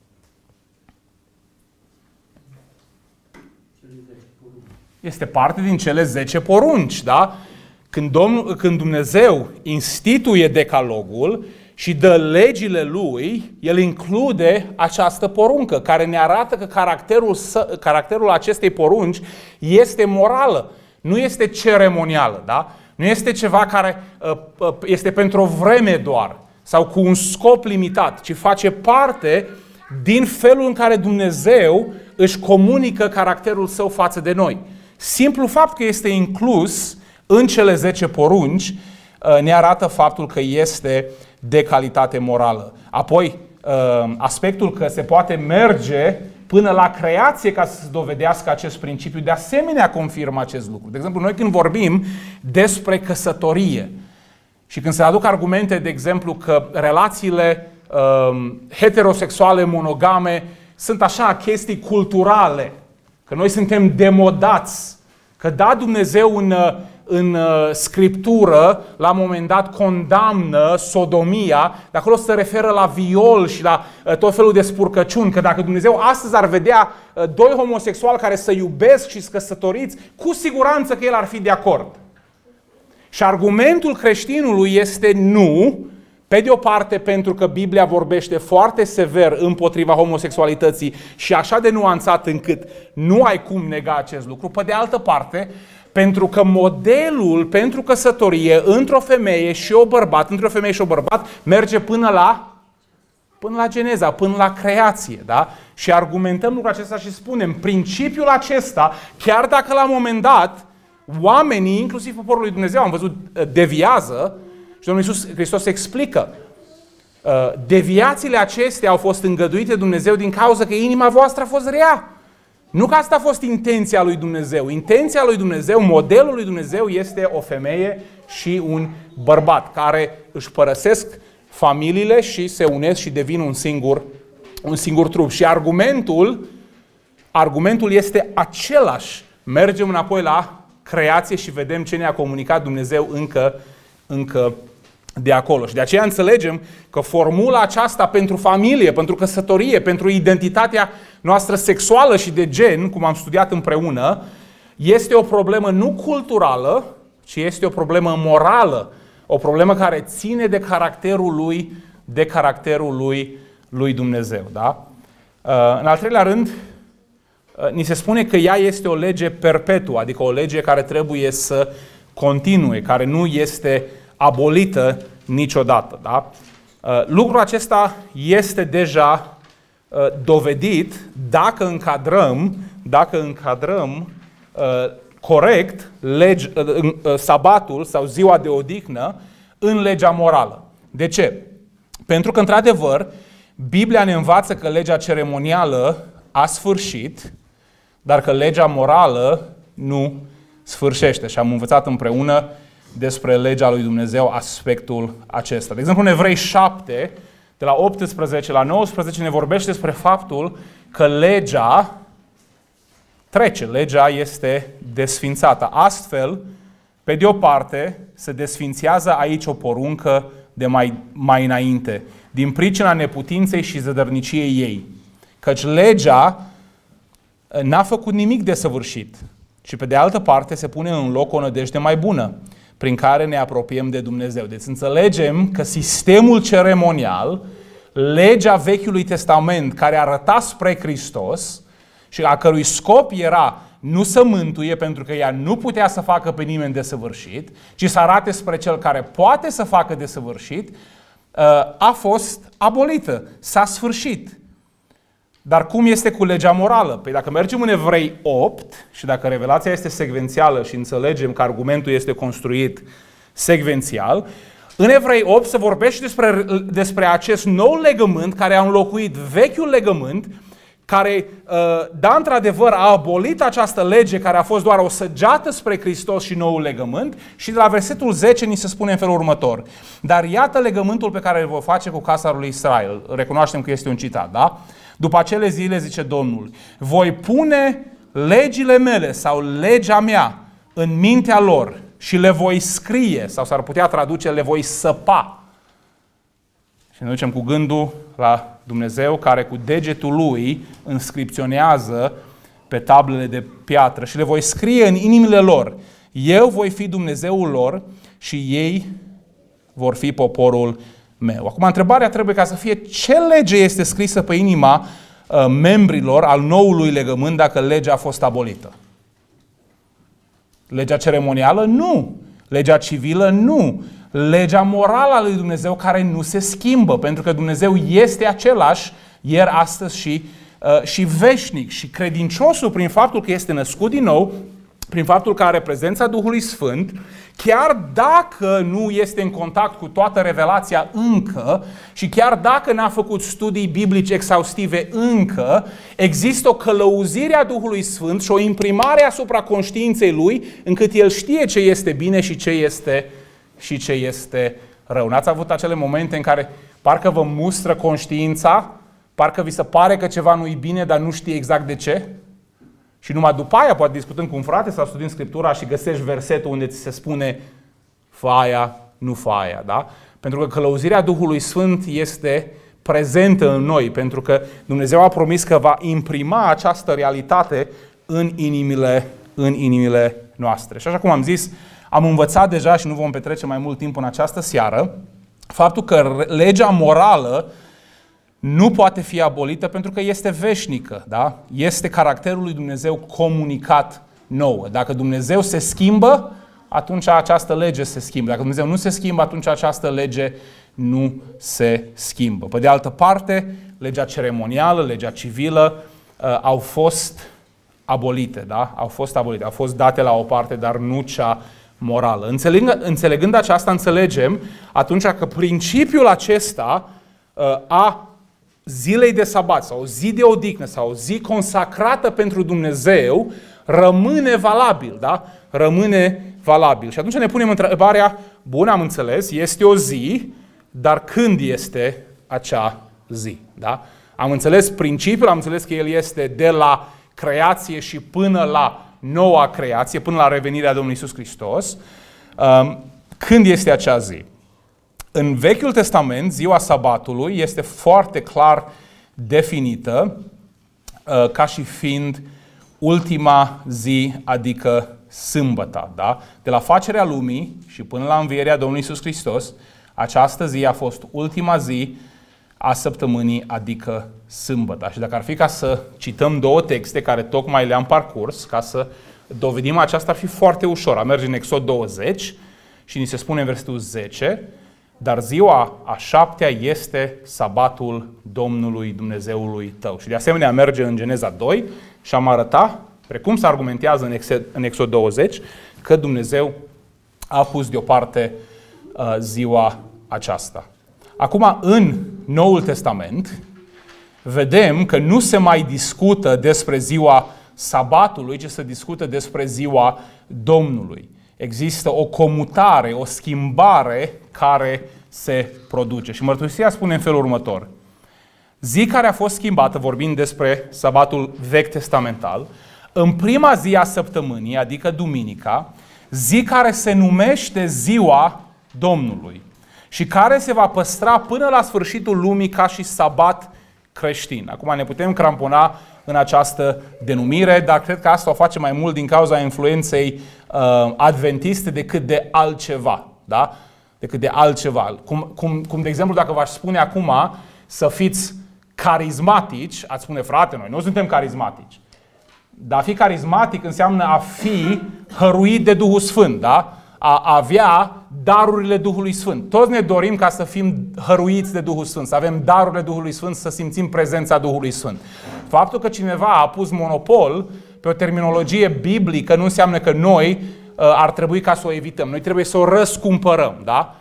Este parte din cele 10 porunci, da? Când Dumnezeu instituie decalogul și dă legile Lui, El include această poruncă, care ne arată că caracterul acestei porunci este morală, nu este ceremonială, da? Nu este ceva care este pentru o vreme doar sau cu un scop limitat, ci face parte din felul în care Dumnezeu își comunică caracterul Său față de noi. Simplu fapt că este inclus în cele 10 porunci ne arată faptul că este de calitate morală. Apoi, aspectul că se poate merge până la creație ca să se dovedească acest principiu, de asemenea confirmă acest lucru. De exemplu, noi când vorbim despre căsătorie și când se aduc argumente, de exemplu, că relațiile heterosexuale, monogame, sunt așa chestii culturale, că noi suntem demodați, că da, Dumnezeu în Scriptură, la un moment dat, condamnă sodomia, de acolo se referă la viol și la tot felul de spurcăciuni, că dacă Dumnezeu astăzi ar vedea doi homosexuali care se iubesc și se căsătoriți, cu siguranță că El ar fi de acord. Și argumentul creștinului este nu, pe de o parte pentru că Biblia vorbește foarte sever împotriva homosexualității și așa de nuanțat încât nu ai cum nega acest lucru, pe de altă parte pentru că modelul pentru căsătorie într-o femeie și o bărbat, între o femeie și o bărbat, merge până la Geneza, până la creație. Da? Și argumentăm lucrul acesta și spunem, principiul acesta, chiar dacă la un moment dat oamenii, inclusiv poporul lui Dumnezeu, am văzut, deviază, și Domnul Iisus Hristos explică, deviațiile acestea au fost îngăduite Dumnezeu din cauza că inima voastră a fost rea. Nu că asta a fost intenția lui Dumnezeu. Intenția lui Dumnezeu, modelul lui Dumnezeu este o femeie și un bărbat care își părăsesc familiile și se unesc și devin un singur trup. Și argumentul este același. Mergem înapoi la creație și vedem ce ne-a comunicat Dumnezeu încă de acolo. Și de aceea înțelegem că formula aceasta pentru familie, pentru căsătorie, pentru identitatea noastră sexuală și de gen, cum am studiat împreună, este o problemă nu culturală, ci este o problemă morală, o problemă care ține de caracterul lui Dumnezeu. Da? În al treilea rând, ni se spune că ea este o lege perpetuă, adică o lege care trebuie să continue, care nu este abolită niciodată. Da? Lucrul acesta este deja dovedit dacă încadrăm corect sabatul sau ziua de odihnă în legea morală. De ce? Pentru că, într-adevăr, Biblia ne învață că legea ceremonială a sfârșit, dar că legea morală nu sfârșește. Și am învățat împreună despre legea lui Dumnezeu aspectul acesta. De exemplu, în Evrei 7, de la 18 la 19, ne vorbește despre faptul că legea trece, legea este desfințată. Astfel, pe de o parte, se desfințează aici o poruncă de mai înainte, din pricina neputinței și zădărniciei ei. Căci legea n-a făcut nimic desăvârșit. Și pe de altă parte se pune în loc o nădejde mai bună, prin care ne apropiem de Dumnezeu. Deci înțelegem că sistemul ceremonial, legea Vechiului Testament, care arăta spre Hristos și a cărui scop era nu să mântuie, pentru că ea nu putea să facă pe nimeni desăvârșit, ci să arate spre cel care poate să facă desăvârșit, a fost abolită, s-a sfârșit. Dar cum este cu legea morală? Păi dacă mergem în Evrei 8 și dacă revelația este secvențială și înțelegem că argumentul este construit secvențial, în Evrei 8 se vorbește despre acest nou legământ care a înlocuit vechiul legământ, care, da, într-adevăr, a abolit această lege care a fost doar o săgeată spre Hristos și noul legământ, și de la versetul 10 ni se spune în felul următor: dar iată legământul pe care îl voi face cu casa lui Israel. Recunoaștem că este un citat, da? După acele zile, zice Domnul, voi pune legile mele sau legea mea în mintea lor și le voi scrie, sau s-ar putea traduce, le voi săpa. Și ne ducem cu gândul la Dumnezeu care cu degetul lui înscripționează pe tablele de piatră și le voi scrie în inimile lor. Eu voi fi Dumnezeul lor și ei vor fi poporul meu. Acum, întrebarea trebuie ca să fie: ce lege este scrisă pe inima membrilor al noului legământ dacă legea a fost abolită? Legea ceremonială? Nu. Legea civilă? Nu. Legea morală a lui Dumnezeu care nu se schimbă, pentru că Dumnezeu este același ieri, astăzi și veșnic. Și credinciosul, prin faptul că este născut din nou, prin faptul că are prezența Duhului Sfânt, chiar dacă nu este în contact cu toată revelația încă și chiar dacă n-a făcut studii biblice exhaustive încă, există o călăuzire a Duhului Sfânt și o imprimare asupra conștiinței lui, încât el știe ce este bine și ce este rău. N-ați avut acele momente în care parcă vă mustră conștiința, parcă vi se pare că ceva nu e bine, dar nu știe exact de ce? Și numai după aia, poate discutând cu un frate sau studiind Scriptura și găsești versetul unde ți se spune fă aia, nu fă aia, da? Pentru că călăuzirea Duhului Sfânt este prezentă în noi, pentru că Dumnezeu a promis că va imprima această realitate în inimile noastre. Și așa cum am zis, am învățat deja și nu vom petrece mai mult timp în această seară, faptul că legea morală nu poate fi abolită pentru că este veșnică, da? Este caracterul lui Dumnezeu comunicat nouă. Dacă Dumnezeu se schimbă, atunci această lege se schimbă. Dacă Dumnezeu nu se schimbă, atunci această lege nu se schimbă. Pe de altă parte, legea ceremonială, legea civilă au fost abolite, da? Au fost date la o parte, dar nu cea morală. Înțelegând aceasta, înțelegem atunci că principiul acesta a zilei de sabat sau o zi de odihnă sau o zi consacrată pentru Dumnezeu rămâne valabil, da? Rămâne valabil. Și atunci ne punem întrebarea, bun, am înțeles, este o zi, dar când este acea zi, da? Am înțeles principiul, am înțeles că el este de la creație și până la noua creație, până la revenirea Domnului Iisus Hristos. Când este acea zi? În Vechiul Testament, ziua sabatului este foarte clar definită ca și fiind ultima zi, adică sâmbăta. Da? De la facerea lumii și până la învierea Domnului Iisus Hristos, această zi a fost ultima zi a săptămânii, adică sâmbăta. Și dacă ar fi ca să cităm două texte care tocmai le-am parcurs, ca să dovedim aceasta, ar fi foarte ușor. A merge în Exod 20 și ni se spune în versetul 10, dar ziua a 7-a este sabatul Domnului Dumnezeului tău. Și de asemenea merge în Geneza 2 și am arătat, precum se argumentează în Exod 20, că Dumnezeu a pus deoparte ziua aceasta. Acum, în Noul Testament, vedem că nu se mai discută despre ziua sabatului, ci se discută despre ziua Domnului. Există o comutare, o schimbare care se produce. Și mărturisirea spune în felul următor. Zi care a fost schimbată, vorbind despre sabatul vechi testamental, în prima zi a săptămânii, adică duminica, zi care se numește ziua Domnului și care se va păstra până la sfârșitul lumii ca și sabat creștin. Acum ne putem crampona în această denumire, dar cred că asta o face mai mult din cauza influenței adventiste decât de altceva. Da? Decât de altceva. Cum de exemplu, dacă v-aș spune acum să fiți carismatici, ați spune, frate, noi nu suntem carismatici. Dar a fi carismatic înseamnă a fi hăruit de Duhul Sfânt, da? A avea darurile Duhului Sfânt. Toți ne dorim ca să fim hăruiți de Duhul Sfânt, să avem darurile Duhului Sfânt, să simțim prezența Duhului Sfânt. Faptul că cineva a pus monopol pe o terminologie biblică nu înseamnă că noi ar trebui ca să o evităm. Noi trebuie să o răscumpărăm. Da?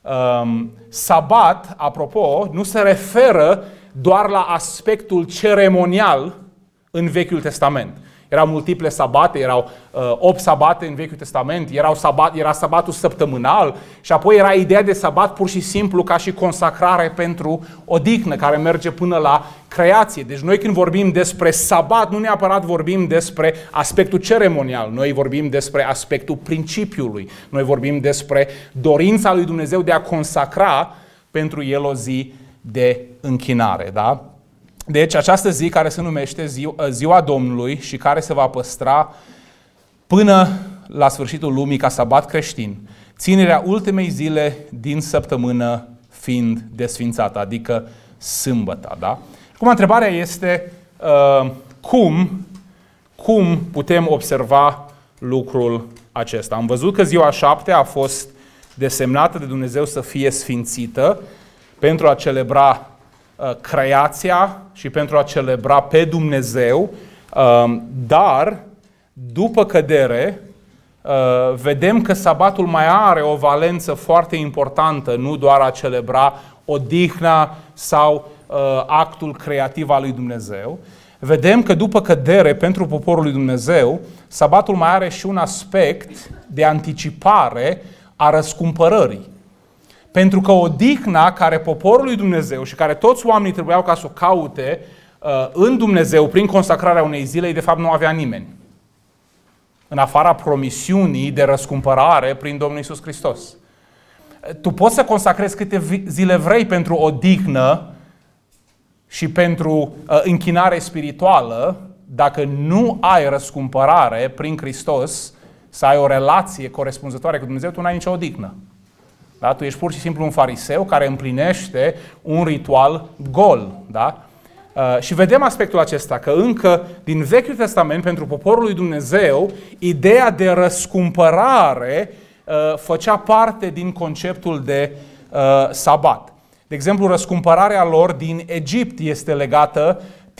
Sabat, apropo, nu se referă doar la aspectul ceremonial în Vechiul Testament. Erau multiple sabate, erau 8 sabate în Vechiul Testament, era sabatul săptămânal și apoi era ideea de sabat pur și simplu ca și consacrare pentru odihnă, care merge până la creație. Deci noi când vorbim despre sabat, nu neapărat vorbim despre aspectul ceremonial, noi vorbim despre aspectul principiului, noi vorbim despre dorința lui Dumnezeu de a consacra pentru el o zi de închinare. Da? Deci această zi care se numește ziua Domnului și care se va păstra până la sfârșitul lumii ca sabat creștin, ținerea ultimei zile din săptămână fiind desfințată, adică sâmbăta. Da? Acum întrebarea este cum putem observa lucrul acesta. Am văzut că ziua 7-a a fost desemnată de Dumnezeu să fie sfințită pentru a celebra creația și pentru a celebra pe Dumnezeu, dar după cădere, vedem că sabatul mai are o valență foarte importantă, nu doar a celebra odihna sau actul creativ al lui Dumnezeu. Vedem că după cădere, pentru poporul lui Dumnezeu, sabatul mai are și un aspect de anticipare a răscumpărării. Pentru că odihna care poporul lui Dumnezeu și care toți oamenii trebuiau ca să o caute în Dumnezeu prin consacrarea unei zile, de fapt nu avea nimeni. În afara promisiunii de răscumpărare prin Domnul Iisus Hristos. Tu poți să consacrezi câte zile vrei pentru odihnă și pentru închinare spirituală, dacă nu ai răscumpărare prin Hristos, să ai o relație corespunzătoare cu Dumnezeu, tu nu ai nicio odihnă. Da? Tu ești pur și simplu un fariseu care împlinește un ritual gol. Da? Și vedem aspectul acesta, că încă din Vechiul Testament, pentru poporul lui Dumnezeu, ideea de răscumpărare făcea parte din conceptul de sabat. De exemplu, răscumpărarea lor din Egipt este legată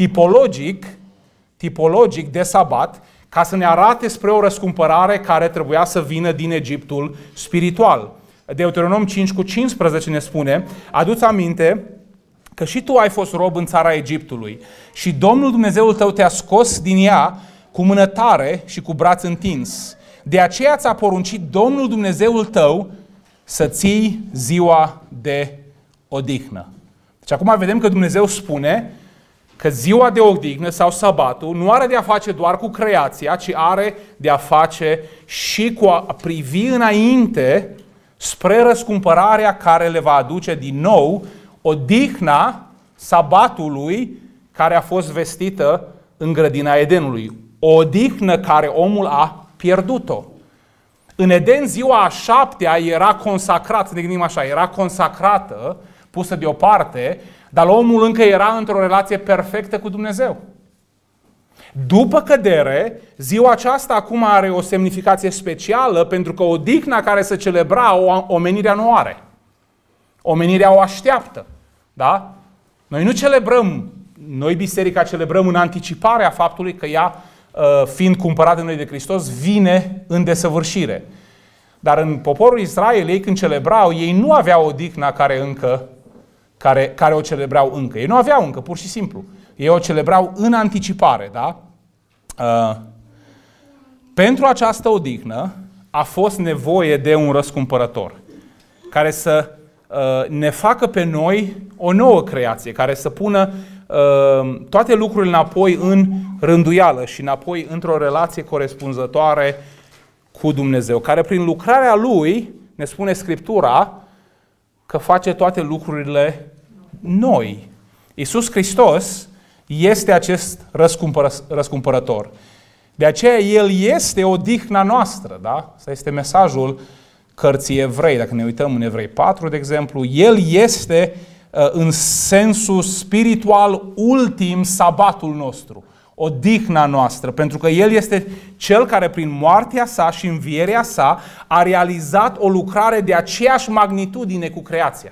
tipologic de sabat, ca să ne arate spre o răscumpărare care trebuia să vină din Egiptul spiritual. Deuteronom 5:15 ne spune: adu-ți aminte că și tu ai fost rob în țara Egiptului și Domnul Dumnezeul tău te-a scos din ea cu mână tare și cu braț întins. De aceea ți-a poruncit Domnul Dumnezeul tău să ții ziua de odihnă. Deci acum vedem că Dumnezeu spune că ziua de odihnă sau sabatul nu are de a face doar cu creația, ci are de a face și cu a privi înainte spre răscumpărarea care le va aduce din nou odihna sabatului care a fost vestită în grădina Edenului. O odihnă care omul a pierdut-o. În Eden, ziua a 7-a era consacrată, să ne gândim așa, era consacrată, pusă deoparte, dar omul încă era într-o relație perfectă cu Dumnezeu. După cădere, ziua aceasta acum are o semnificație specială, pentru că odihna care se celebra, omenirea nu are. Omenirea o așteaptă. Da? Noi nu celebrăm, noi biserica celebrăm în anticiparea faptului că ea, fiind cumpărată de noi de Hristos, vine în desăvârșire. Dar în poporul Israel, ei când celebrau, ei nu aveau odihna care o celebrau încă. Ei nu aveau încă, pur și simplu. Ei o celebrau în anticipare. Da? Pentru această odihnă a fost nevoie de un răscumpărător care să ne facă pe noi o nouă creație, care să pună toate lucrurile înapoi în rânduială și înapoi într-o relație corespunzătoare cu Dumnezeu, care prin lucrarea Lui, ne spune Scriptura, că face toate lucrurile noi. Iisus Hristos este acest răscumpărător. De aceea El este odihna noastră. Da? Asta este mesajul cărții Evrei. Dacă ne uităm în Evrei 4, de exemplu, El este în sensul spiritual ultim sabatul nostru, odihna noastră, pentru că El este Cel care prin moartea sa și învierea sa a realizat o lucrare de aceeași magnitudine cu creația.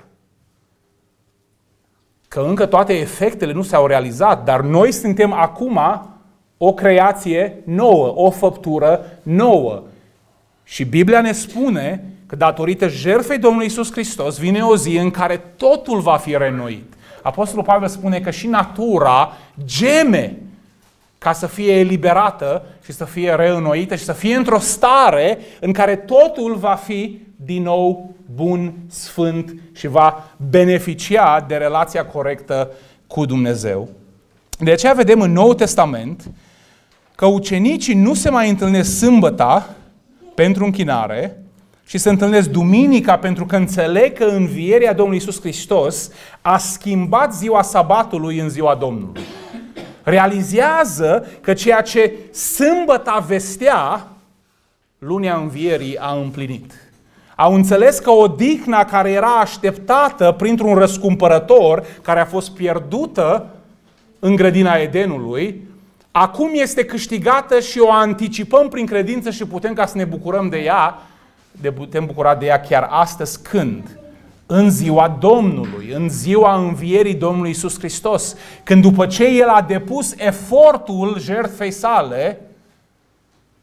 Că încă toate efectele nu s-au realizat, dar noi suntem acum o creație nouă, o făptură nouă. Și Biblia ne spune că datorită jertfei Domnului Iisus Hristos vine o zi în care totul va fi reînnoit. Apostolul Pavel spune că și natura geme ca să fie eliberată și să fie reînnoită și să fie într-o stare în care totul va fi din nou bun, sfânt și va beneficia de relația corectă cu Dumnezeu. De aceea vedem în Noul Testament că ucenicii nu se mai întâlnesc sâmbăta pentru închinare și se întâlnesc duminica pentru că înțeleg că învierea Domnului Iisus Hristos a schimbat ziua sabatului în ziua Domnului. Realizează că ceea ce sâmbăta vestea, lunea învierii a împlinit. Au înțeles că odihna care era așteptată printr-un răscumpărător, care a fost pierdută în grădina Edenului, acum este câștigată și o anticipăm prin credință și putem ca să ne bucurăm de ea, putem bucura de ea chiar astăzi. Când? În ziua Domnului, în ziua învierii Domnului Iisus Hristos, când după ce El a depus efortul jertfei sale,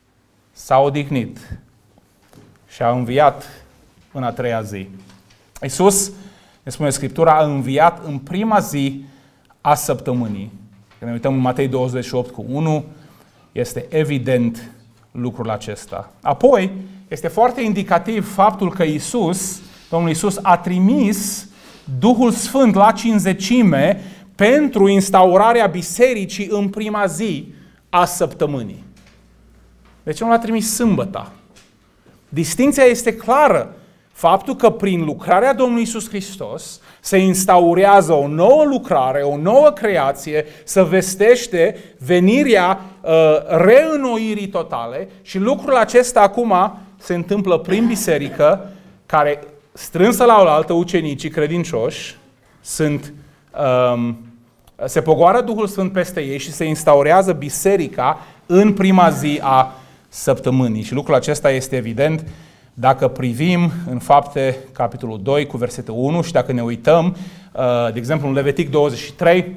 s-a odihnit și a înviat în a treia zi. Iisus, ne spune Scriptura, a înviat în prima zi a săptămânii. Când ne uităm în Matei 28:1, este evident lucrul acesta. Apoi, este foarte indicativ faptul că Domnul Iisus a trimis Duhul Sfânt la cinzecime pentru instaurarea bisericii în prima zi a săptămânii. De ce nu l-a trimis sâmbătă? Distincția este clară. Faptul că prin lucrarea Domnului Iisus Hristos se instaurează o nouă lucrare, o nouă creație, se vestește venirea reînnoirii totale și lucrul acesta acum se întâmplă prin biserică, care strânsă la oaltă ucenicii credincioși, se pogoară Duhul Sfânt peste ei și se instaurează biserica în prima zi a săptămânii. Și lucrul acesta este evident dacă privim în Fapte, capitolul 2, cu versetul 1 și dacă ne uităm, de exemplu, în Levitic 23,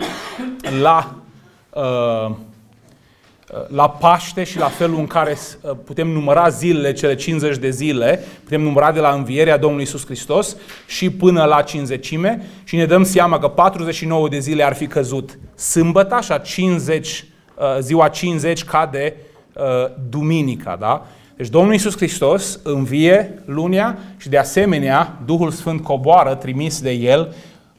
la Paște și la felul în care putem număra zilele, cele 50 de zile, putem număra de la învierea Domnului Iisus Hristos și până la cinzecime și ne dăm seama că 49 de zile ar fi căzut sâmbăta și ziua 50 cade duminica, da? Deci Domnul Iisus Hristos învie lunia și de asemenea Duhul Sfânt coboară, trimis de El,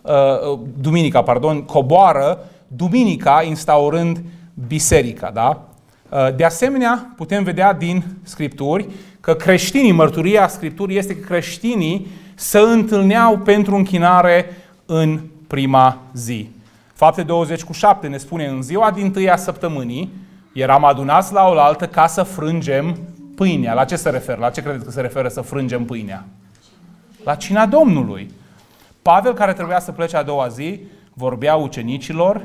coboară duminica instaurând biserica, da? De asemenea, putem vedea din Scripturi că creștinii, mărturia Scripturii este că creștinii se întâlneau pentru închinare în prima zi. Fapte 20:7 ne spune, în ziua dintâia săptămânii eram adunați la oaltă ca să frângem pâinea. La ce se referă? La ce credeți că se referă să frângem pâinea? La cina Domnului. Pavel, care trebuia să plece a doua zi, vorbea ucenicilor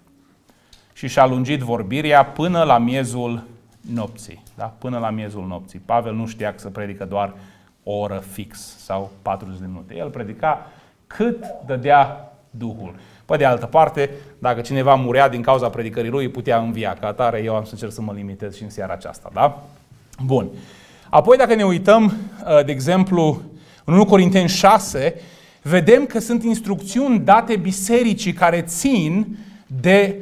și și-a lungit vorbirea până la miezul nopții. Da? Până la miezul nopții. Pavel nu știa că să predică doar o oră fix sau 40 de minute. El predica cât dădea Duhul. Pe de altă parte, dacă cineva murea din cauza predicării lui, putea învia. Ca atare, eu am să încerc să mă limitez și în seara aceasta. Da? Bun. Apoi, dacă ne uităm, de exemplu, în 1 Corinteni 6, vedem că sunt instrucțiuni date bisericii care țin de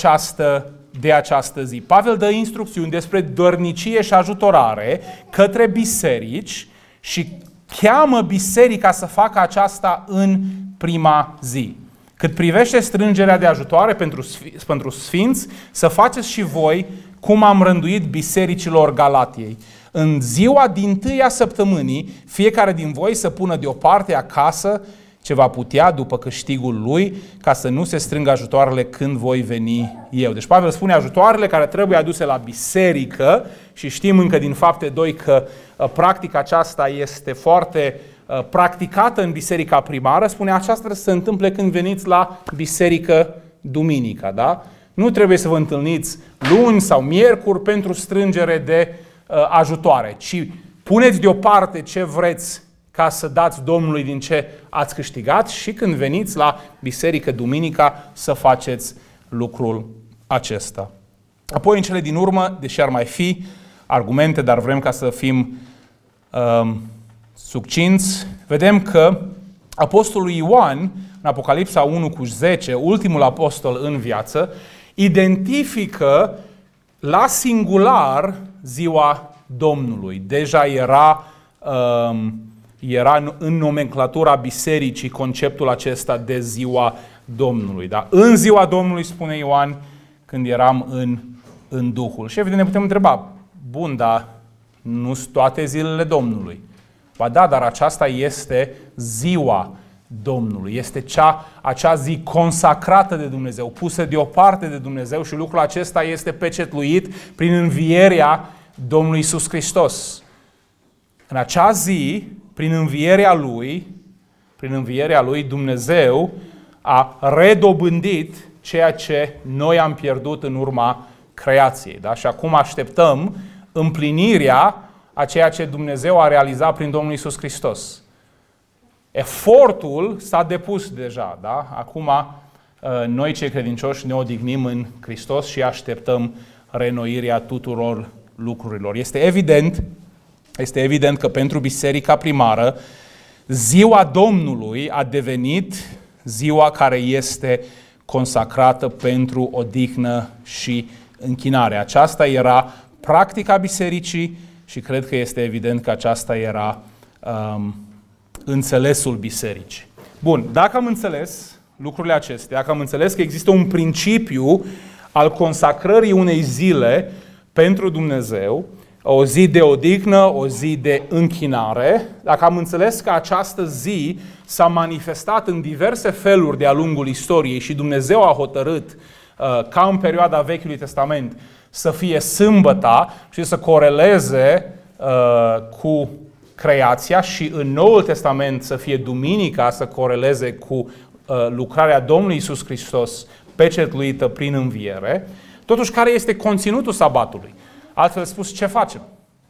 această zi. Pavel dă instrucțiuni despre dărnicie și ajutorare către biserici și cheamă biserica să facă aceasta în prima zi. Cât privește strângerea de ajutoare pentru sfinți, să faceți și voi cum am rânduit bisericilor Galatiei. În ziua dintâia săptămânii, fiecare din voi să pună deoparte acasă ce va putea după câștigul lui, ca să nu se strângă ajutoarele când voi veni eu. Deci Pavel spune ajutoarele care trebuie aduse la biserică și știm încă din Fapte 2 că practica aceasta este foarte practicată în biserica primară. Spune aceasta se întâmple când veniți la biserică duminica, da? Nu trebuie să vă întâlniți luni sau miercuri pentru strângere de ajutoare, ci puneți deoparte ce vreți ca să dați Domnului din ce ați câștigat și când veniți la biserică duminica să faceți lucrul acesta. Apoi, în cele din urmă, deși ar mai fi argumente, dar vrem ca să fim succinți, vedem că apostolul Ioan, în Apocalipsa 1:10, ultimul apostol în viață, identifică la singular ziua Domnului. Deja era în nomenclatura bisericii conceptul acesta de ziua Domnului. Da? În ziua Domnului, spune Ioan, când eram în Duhul. Și evident ne putem întreba, bun, dar nu sunt toate zilele Domnului. Ba da, dar aceasta este ziua Domnului. Este acea zi consacrată de Dumnezeu, pusă deoparte de Dumnezeu și lucrul acesta este pecetluit prin învierea Domnului Iisus Hristos. În acea zi, prin învierea Lui, Dumnezeu a redobândit ceea ce noi am pierdut în urma creației. Da? Și acum așteptăm împlinirea a ceea ce Dumnezeu a realizat prin Domnul Iisus Hristos. Efortul s-a depus deja. Da? Acum noi cei credincioși ne odihnim în Hristos și așteptăm reînnoirea tuturor lucrurilor. Este evident că pentru biserica primară, ziua Domnului a devenit ziua care este consacrată pentru odihnă și închinare. Aceasta era practica bisericii și cred că este evident că aceasta era înțelesul bisericii. Bun, dacă am înțeles lucrurile acestea, dacă am înțeles că există un principiu al consacrării unei zile pentru Dumnezeu, o zi de odihnă, o zi de închinare, dacă am înțeles că această zi s-a manifestat în diverse feluri de-a lungul istoriei și Dumnezeu a hotărât, ca în perioada Vechiului Testament, să fie sâmbăta și să coreleze cu creația și în Noul Testament să fie duminica, să coreleze cu lucrarea Domnului Iisus Hristos pecetluită prin înviere, totuși care este conținutul sabatului? Altfel spus, ce facem?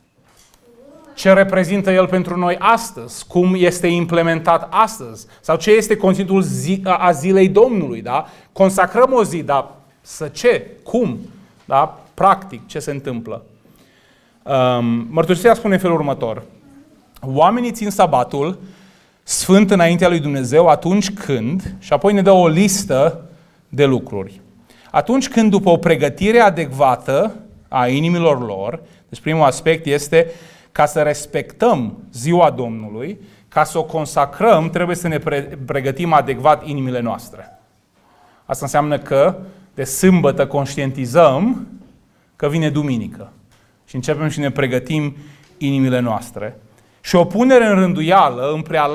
Ce reprezintă el pentru noi astăzi? Cum este implementat astăzi? Sau ce este conținutul a zilei Domnului? Da? Consacrăm o zi, dar să ce? Cum? Da? Practic, ce se întâmplă? Mărturisirea spune în felul următor. Oamenii țin sabatul sfânt înaintea lui Dumnezeu atunci când, și apoi ne dă o listă de lucruri. Atunci când, după o pregătire adecvată a inimilor lor, deci primul aspect este ca să respectăm ziua Domnului, ca să o consacrăm, trebuie să ne pregătim adecvat inimile noastre. Asta înseamnă că de sâmbătă conștientizăm că vine duminică și începem și ne pregătim inimile noastre. Și o punere în rânduială,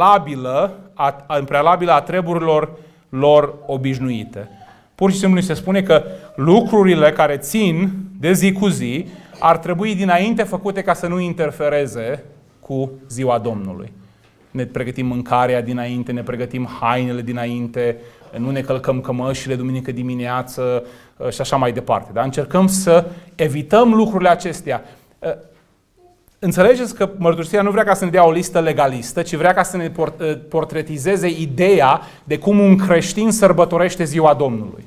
în prealabilă a treburilor lor obișnuite. Pur și simplu se spune că lucrurile care țin de zi cu zi ar trebui dinainte făcute ca să nu interfereze cu ziua Domnului. Ne pregătim mâncarea dinainte, ne pregătim hainele dinainte, nu ne călcăm cămășile duminică dimineață și așa mai departe. Dar încercăm să evităm lucrurile acestea. Înțelegeți că mărturisirea nu vrea ca să ne dea o listă legalistă, ci vrea ca să ne portretizeze ideea de cum un creștin sărbătorește ziua Domnului.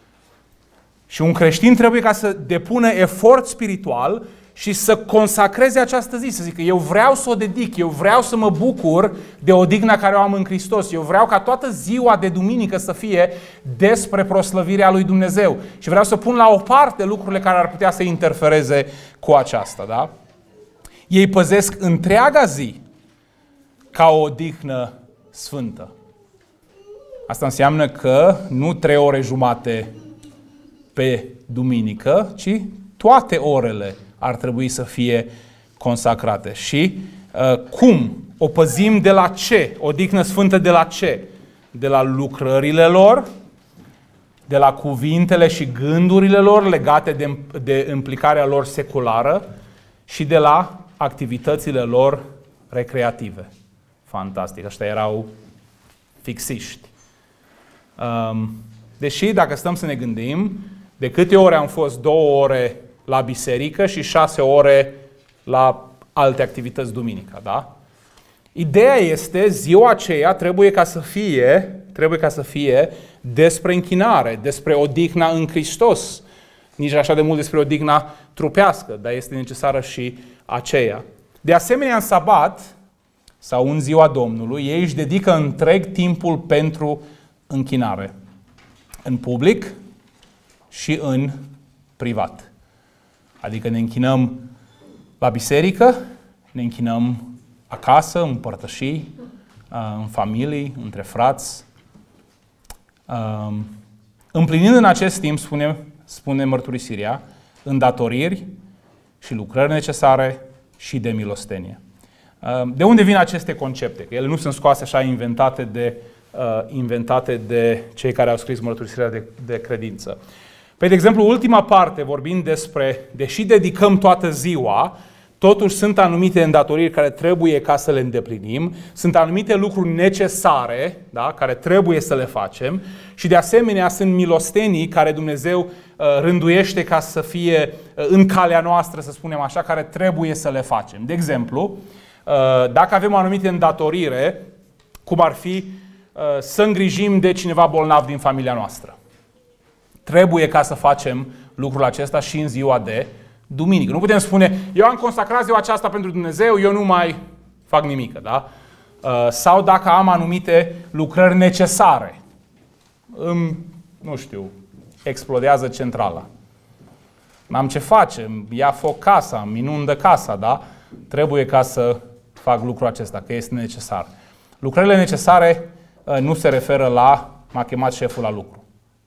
Și un creștin trebuie ca să depună efort spiritual și să consacreze această zi, să zică eu vreau să o dedic, eu vreau să mă bucur de odihna care o am în Hristos, eu vreau ca toată ziua de duminică să fie despre proslăvirea lui Dumnezeu și vreau să pun la o parte lucrurile care ar putea să interfereze cu aceasta, da? Ei păzesc întreaga zi ca o odihnă sfântă. Asta înseamnă că nu 3 ore jumate pe duminică, ci toate orele ar trebui să fie consacrate. Și cum? O păzim de la ce? Odihnă sfântă de la ce? De la lucrările lor, de la cuvintele și gândurile lor legate de implicarea lor seculară și de la activitățile lor recreative. Fantastic, ăștia erau fixiști. Deși, dacă stăm să ne gândim, de câte ore am fost 2 ore la biserică și 6 ore la alte activități duminica, da? Ideea este, ziua aceea trebuie ca să fie despre închinare, despre odihna în Hristos. Nici așa de mult despre odihna trupească, dar este necesară și aceea. De asemenea, în sabat sau în ziua Domnului, ei își dedică întreg timpul pentru închinare. În public și în privat. Adică ne închinăm la biserică, ne închinăm acasă, în părtășii, în familii, între frați. Împlinind în acest timp, spune mărturisirea, îndatoriri și lucrări necesare și de milostenie. De unde vin aceste concepte? Că ele nu sunt scoase așa inventate de cei care au scris mărturisirea de credință. Păi, de exemplu, ultima parte, vorbind despre, deși dedicăm toată ziua, totuși sunt anumite îndatoriri care trebuie ca să le îndeplinim, sunt anumite lucruri necesare, da, care trebuie să le facem și de asemenea sunt milostenii care Dumnezeu rânduiește ca să fie în calea noastră, să spunem așa, care trebuie să le facem. De exemplu, dacă avem o anumită îndatorire, cum ar fi să îngrijim de cineva bolnav din familia noastră. Trebuie ca să facem lucrul acesta și în ziua de duminică. Nu putem spune, eu am consacrat ziua aceasta pentru Dumnezeu, eu nu mai fac nimic. Da? Sau dacă am anumite lucrări necesare. Nu știu, explodează centrala. N-am ce face, îmi ia foc casa, îmi inundă casa, da? Trebuie ca să fac lucrul acesta, că este necesar. Lucrările necesare nu se referă la m-a chemat șeful la lucru.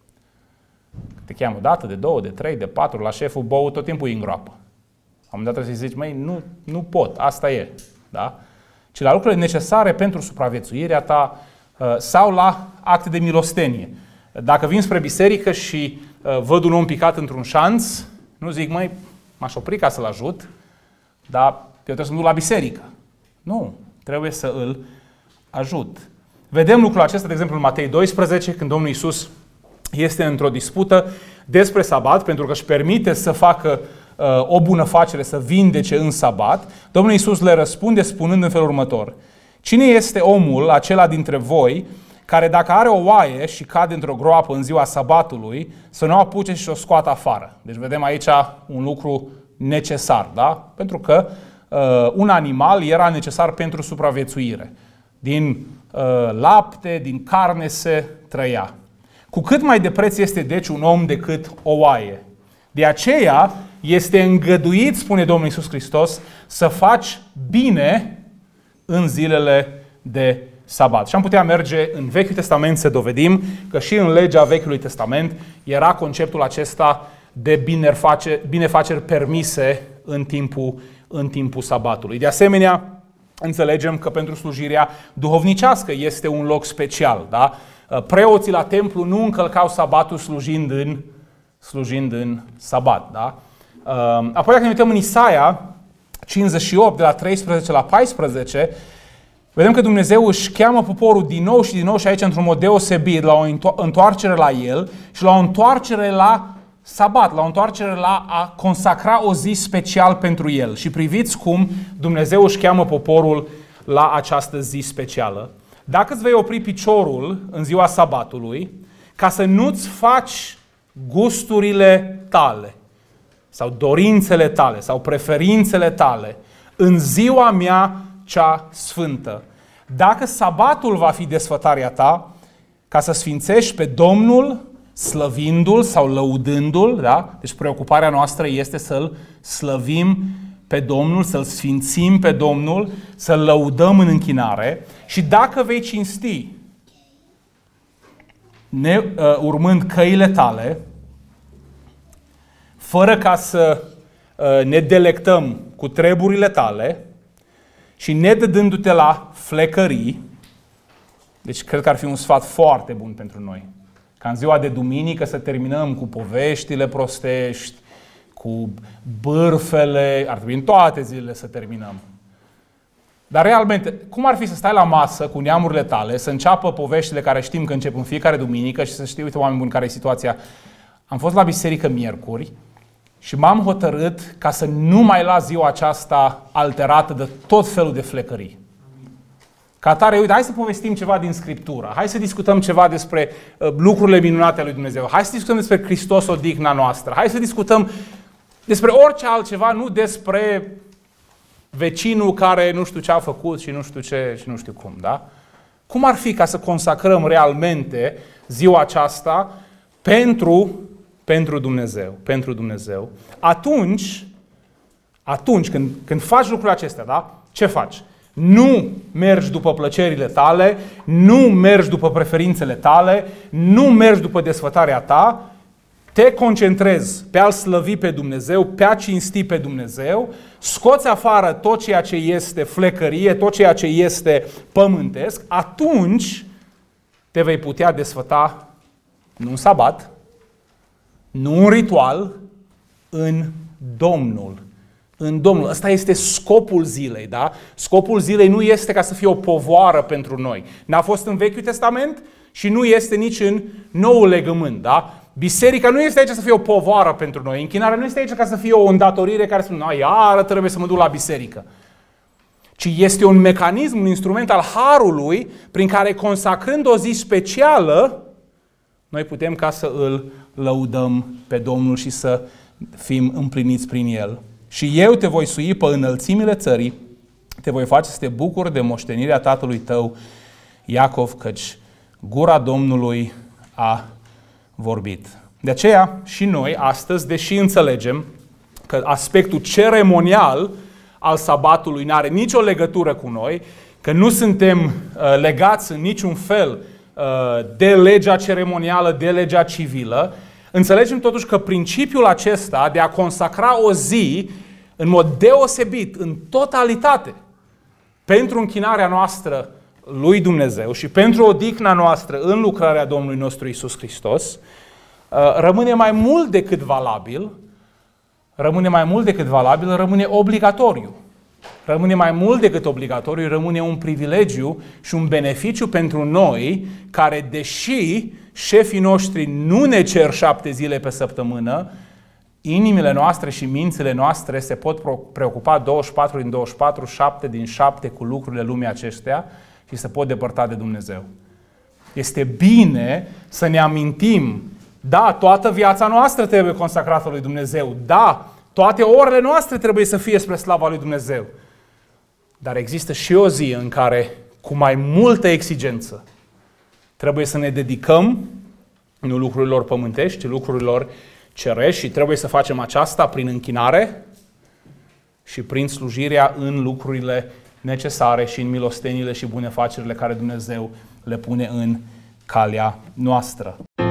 Te cheamă o dată, de 2, de 3, de 4, la șeful bău tot timpul îi îngroapă. Am dat trebuie să-i zici, măi, nu pot, asta e. Da? Ci la lucrurile necesare pentru supraviețuirea ta sau la acte de milostenie. Dacă vin spre biserică și văd un om picat într-un șanț, nu zic, măi, m-aș opri ca să-l ajut, dar eu trebuie să mă duc la biserică. Nu, trebuie să îl ajut. Vedem lucrul acesta, de exemplu, în Matei 12, când Domnul Iisus este într-o dispută despre sabat, pentru că își permite să facă o bunăfacere, să vindece în sabat. Domnul Iisus le răspunde spunând în felul următor: cine este omul acela dintre voi care dacă are o oaie și cade într-o groapă în ziua sabatului, să nu o apuce și o scoată afară? Deci vedem aici un lucru necesar, da? Pentru că un animal era necesar pentru supraviețuire. Din lapte, din carne se trăia. Cu cât mai de preț este deci un om decât o oaie. De aceea este îngăduit, spune Domnul Iisus Hristos, să faci bine în zilele de sabat. Și am putea merge în Vechiul Testament să dovedim că și în legea Vechiului Testament era conceptul acesta de binefaceri permise în timpul sabatului. De asemenea, înțelegem că pentru slujirea duhovnicească este un loc special. Da? Preoții la templu nu încălcau sabatul slujind în sabat. Da? Apoi dacă ne uităm în Isaia 58, de la 13 la 14, vedem că Dumnezeu își cheamă poporul din nou și aici într-un mod deosebit la o întoarcere la El și la o întoarcere la sabat, la o întoarcere la a consacra o zi special pentru El. Și priviți cum Dumnezeu își cheamă poporul la această zi specială. Dacă îți vei opri piciorul în ziua sabatului, ca să nu-ți faci gusturile tale, sau dorințele tale, sau preferințele tale, în ziua mea cea sfântă. Dacă sabatul va fi desfătarea ta, ca să sfințești pe Domnul, slăvindu-L sau lăudându-L, da? Deci preocuparea noastră este să-L slăvim pe Domnul, să-L sfințim pe Domnul, să-L lăudăm în închinare. Și dacă vei cinsti, urmând căile tale, fără ca să ne delectăm cu treburile tale și nedădându-te la flecării, deci cred că ar fi un sfat foarte bun pentru noi. Ca în ziua de duminică să terminăm cu poveștile prostești, cu bârfele, ar trebui în toate zilele să terminăm. Dar realmente, cum ar fi să stai la masă cu neamurile tale, să înceapă poveștile care știm că încep în fiecare duminică și să știi, uite oameni buni, care e situația. Am fost la biserică miercuri și m-am hotărât ca să nu mai las ziua aceasta alterată de tot felul de flecării. Ca atare, uite, hai să povestim ceva din Scriptură, hai să discutăm ceva despre lucrurile minunate ale lui Dumnezeu, hai să discutăm despre Hristos, odihna noastră, hai să discutăm despre orice altceva, nu despre vecinul care nu știu ce a făcut și nu știu ce și nu știu cum, da? Cum ar fi ca să consacrăm realmente ziua aceasta pentru Dumnezeu, pentru Dumnezeu? Atunci când faci lucrurile acestea, da? Ce faci? Nu mergi după plăcerile tale, nu mergi după preferințele tale, nu mergi după desfătarea ta, te concentrezi pe a-L slăvi pe Dumnezeu, pe a cinsti pe Dumnezeu, scoți afară tot ceea ce este flecărie, tot ceea ce este pământesc, atunci te vei putea desfăta nu în sabat, nu în ritual, în Domnul. În Domnul. Ăsta este scopul zilei, da? Scopul zilei nu este ca să fie o povoară pentru noi. N-a fost în Vechiul Testament și nu este nici în Noul Legământ, da? Biserica nu este aici să fie o povoară pentru noi. Închinarea nu este aici ca să fie o îndatorire care spune, iară trebuie să mă duc la biserică. Ci este un mecanism, un instrument al harului prin care, consacrând o zi specială, noi putem ca să îl lăudăm pe Domnul și să fim împliniți prin el. Și eu te voi sui pe înălțimile țării, te voi face să te bucuri de moștenirea tatălui tău, Iacov, căci gura Domnului a vorbit. De aceea și noi astăzi, deși înțelegem că aspectul ceremonial al sabatului nu are nicio legătură cu noi, că nu suntem legați în niciun fel de legea ceremonială, de legea civilă, înțelegem totuși că principiul acesta de a consacra o zi în mod deosebit, în totalitate, pentru închinarea noastră lui Dumnezeu și pentru odihna noastră în lucrarea Domnului nostru Iisus Hristos, rămâne mai mult decât valabil, rămâne obligatoriu. Rămâne mai mult decât obligatoriu, rămâne un privilegiu și un beneficiu pentru noi care, deși șefii noștri nu ne cer 7 zile pe săptămână, inimile noastre și mințile noastre se pot preocupa 24 din 24, 7 din 7 cu lucrurile lumii acestea și se pot depărta de Dumnezeu. Este bine să ne amintim, da, toată viața noastră trebuie consacrată lui Dumnezeu, da, toate orele noastre trebuie să fie spre slava lui Dumnezeu. Dar există și o zi în care, cu mai multă exigență, trebuie să ne dedicăm nu lucrurilor pământești, ci lucrurilor cerești și trebuie să facem aceasta prin închinare și prin slujirea în lucrurile necesare și în milostenile și bunefacerile care Dumnezeu le pune în calea noastră.